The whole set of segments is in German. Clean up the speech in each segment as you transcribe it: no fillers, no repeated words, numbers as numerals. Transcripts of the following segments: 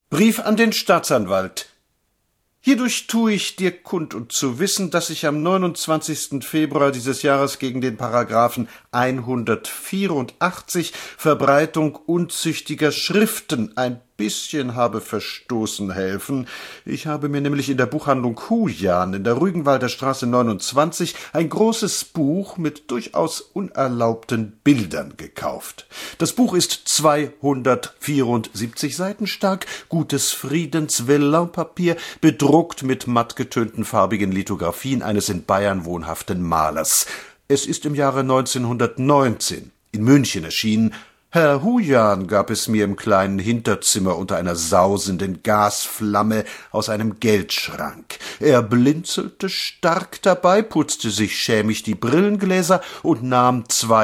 Brief an den Staatsanwalt. Hierdurch tue ich dir kund und zu wissen, dass ich am 29. Februar dieses Jahres gegen den Paragraphen 184 Verbreitung unzüchtiger Schriften ein bisschen habe verstoßen helfen. Ich habe mir nämlich in der Buchhandlung Hujan in der Rügenwalder Straße 29 ein großes Buch mit durchaus unerlaubten Bildern gekauft. Das Buch ist 274 Seiten stark, gutes Friedens-Vellin-Papier, bedruckt mit mattgetönten farbigen Lithografien eines in Bayern wohnhaften Malers. Es ist im Jahre 1919 in München erschienen. Herr Hujan gab es mir im kleinen Hinterzimmer unter einer sausenden Gasflamme aus einem Geldschrank. Er blinzelte stark dabei, putzte sich schämig die Brillengläser und nahm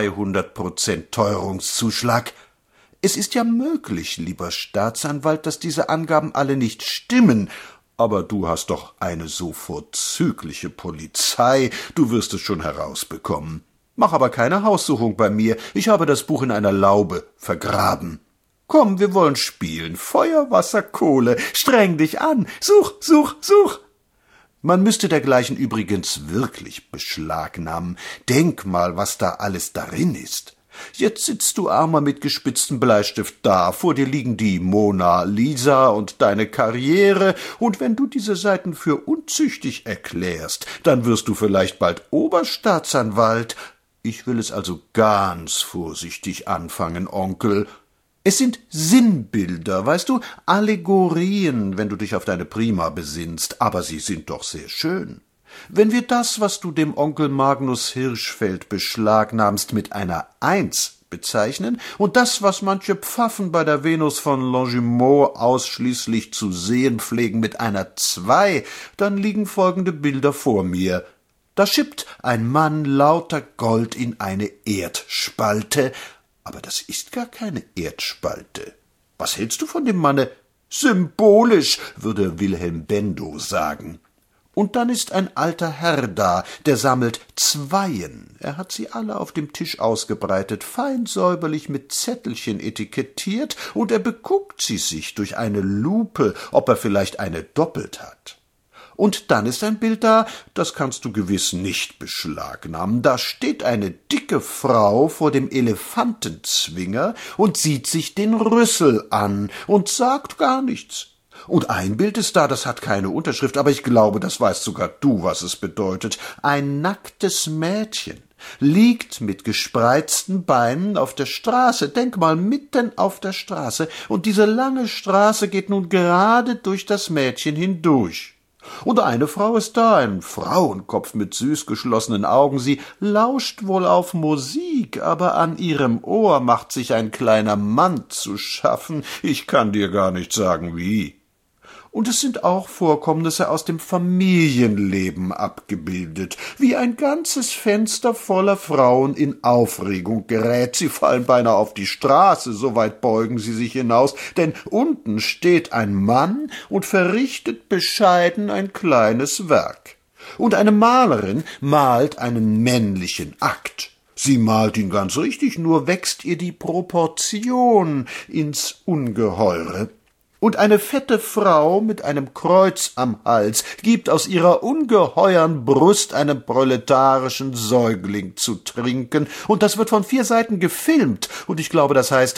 200% Teuerungszuschlag. Es ist ja möglich, lieber Staatsanwalt, dass diese Angaben alle nicht stimmen, aber du hast doch eine so vorzügliche Polizei, du wirst es schon herausbekommen. Mach aber keine Haussuchung bei mir, ich habe das Buch in einer Laube vergraben. Komm, wir wollen spielen. Feuer, Wasser, Kohle. Streng dich an. Such, such, such. Man müsste dergleichen übrigens wirklich beschlagnahmen. Denk mal, was da alles darin ist. Jetzt sitzt du armer mit gespitztem Bleistift da, vor dir liegen die Mona Lisa und deine Karriere, und wenn du diese Seiten für unzüchtig erklärst, dann wirst du vielleicht bald Oberstaatsanwalt. Ich will es also ganz vorsichtig anfangen, Onkel. Es sind Sinnbilder, weißt du, Allegorien, wenn du dich auf deine Prima besinnst, aber sie sind doch sehr schön. Wenn wir das, was du dem Onkel Magnus Hirschfeld beschlagnahmst, mit einer 1 bezeichnen und das, was manche Pfaffen bei der Venus von Longjumeau ausschließlich zu sehen pflegen, mit einer 2, dann liegen folgende Bilder vor mir. Da schippt ein Mann lauter Gold in eine Erdspalte, aber das ist gar keine Erdspalte. Was hältst du von dem Manne? Symbolisch, würde Wilhelm Bendo sagen. Und dann ist ein alter Herr da, der sammelt Zweien. Er hat sie alle auf dem Tisch ausgebreitet, fein säuberlich mit Zettelchen etikettiert, und er beguckt sie sich durch eine Lupe, ob er vielleicht eine doppelt hat. Und dann ist ein Bild da, das kannst du gewiss nicht beschlagnahmen. Da steht eine dicke Frau vor dem Elefantenzwinger und sieht sich den Rüssel an und sagt gar nichts. Und ein Bild ist da, das hat keine Unterschrift, aber ich glaube, das weißt sogar du, was es bedeutet. Ein nacktes Mädchen liegt mit gespreizten Beinen auf der Straße, denk mal, mitten auf der Straße, und diese lange Straße geht nun gerade durch das Mädchen hindurch. Und eine Frau ist da, ein Frauenkopf mit süß geschlossenen Augen. Sie lauscht wohl auf Musik, aber an ihrem Ohr macht sich ein kleiner Mann zu schaffen. Ich kann dir gar nicht sagen, wie. Und es sind auch Vorkommnisse aus dem Familienleben abgebildet, wie ein ganzes Fenster voller Frauen in Aufregung gerät. Sie fallen beinahe auf die Straße, so weit beugen sie sich hinaus, denn unten steht ein Mann und verrichtet bescheiden ein kleines Werk. Und eine Malerin malt einen männlichen Akt. Sie malt ihn ganz richtig, nur wächst ihr die Proportion ins Ungeheure. Und eine fette Frau mit einem Kreuz am Hals gibt aus ihrer ungeheuern Brust einem proletarischen Säugling zu trinken, und das wird von 4 Seiten gefilmt, und ich glaube, das heißt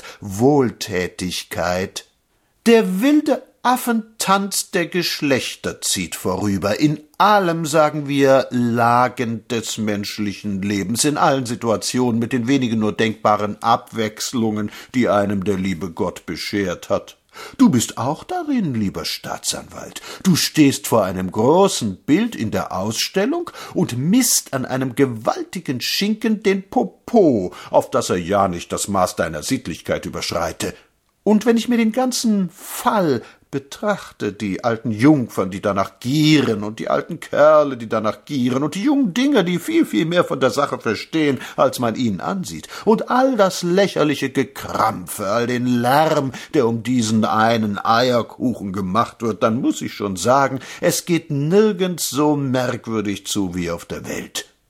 Wohltätigkeit. Der wilde Affentanz der Geschlechter zieht vorüber. In allem, sagen wir, Lagen des menschlichen Lebens, in allen Situationen, mit den wenigen nur denkbaren Abwechslungen, die einem der liebe Gott beschert hat. Du bist auch darin, lieber Staatsanwalt. Du stehst vor einem großen Bild in der Ausstellung und misst an einem gewaltigen Schinken den Popo, auf dass er ja nicht das Maß deiner Sittlichkeit überschreite. Und wenn ich mir den ganzen Fall betrachte, die alten Jungfern, die danach gieren, und die alten Kerle, die danach gieren, und die jungen Dinger, die viel, viel mehr von der Sache verstehen, als man ihnen ansieht, und all das lächerliche Gekrampfe, all den Lärm, der um diesen einen Eierkuchen gemacht wird, dann muss ich schon sagen, es geht nirgends so merkwürdig zu wie auf der Welt.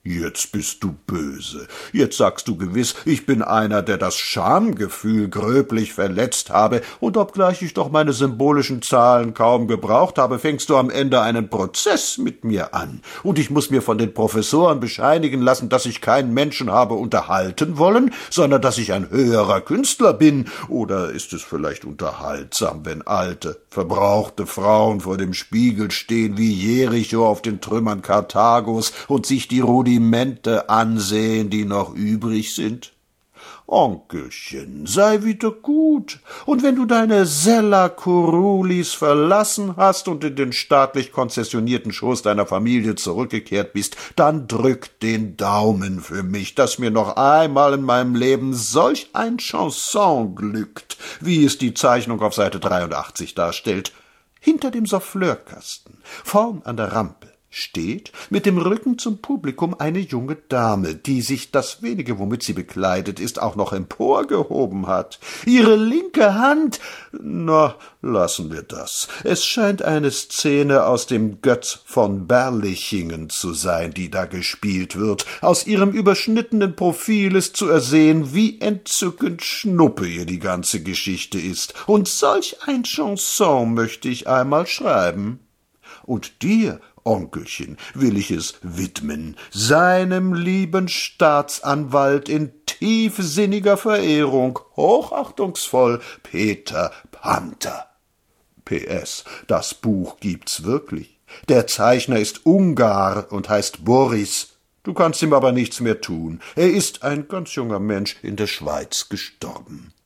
Jetzt bist du böse. Jetzt sagst du gewiss, ich bin einer, der das Schamgefühl gröblich verletzt habe, und obgleich ich doch meine symbolischen Zahlen kaum gebraucht habe, fängst du am Ende einen Prozess mit mir an, und ich muß mir von den Professoren bescheinigen lassen, dass ich keinen Menschen habe unterhalten wollen, sondern dass ich ein höherer Künstler bin. Oder ist es vielleicht unterhaltsam, wenn alte, verbrauchte Frauen vor dem Spiegel stehen wie Jericho auf den Trümmern Karthagos und sich die Rudimente ansehen, die noch übrig sind? Onkelchen, sei wieder gut, und wenn du deine Sella Kurulis verlassen hast und in den staatlich konzessionierten Schoß deiner Familie zurückgekehrt bist, dann drück den Daumen für mich, dass mir noch einmal in meinem Leben solch ein Chanson glückt, wie es die Zeichnung auf Seite 83 darstellt. Hinter dem Souffleurkasten, vorn an der Rampe, steht mit dem Rücken zum Publikum eine junge Dame, die sich das wenige, womit sie bekleidet ist, auch noch emporgehoben hat. Ihre linke Hand, na, lassen wir das. Es scheint eine Szene aus dem Götz von Berlichingen zu sein, die da gespielt wird. Aus ihrem überschnittenen Profil ist zu ersehen, wie entzückend schnuppe ihr die ganze Geschichte ist. Und solch ein Chanson möchte ich einmal schreiben. Und dir, Onkelchen, will ich es widmen, seinem lieben Staatsanwalt in tiefsinniger Verehrung, hochachtungsvoll, Peter Panther. PS, das Buch gibt's wirklich. Der Zeichner ist Ungar und heißt Boris. Du kannst ihm aber nichts mehr tun. Er ist ein ganz junger Mensch in der Schweiz gestorben.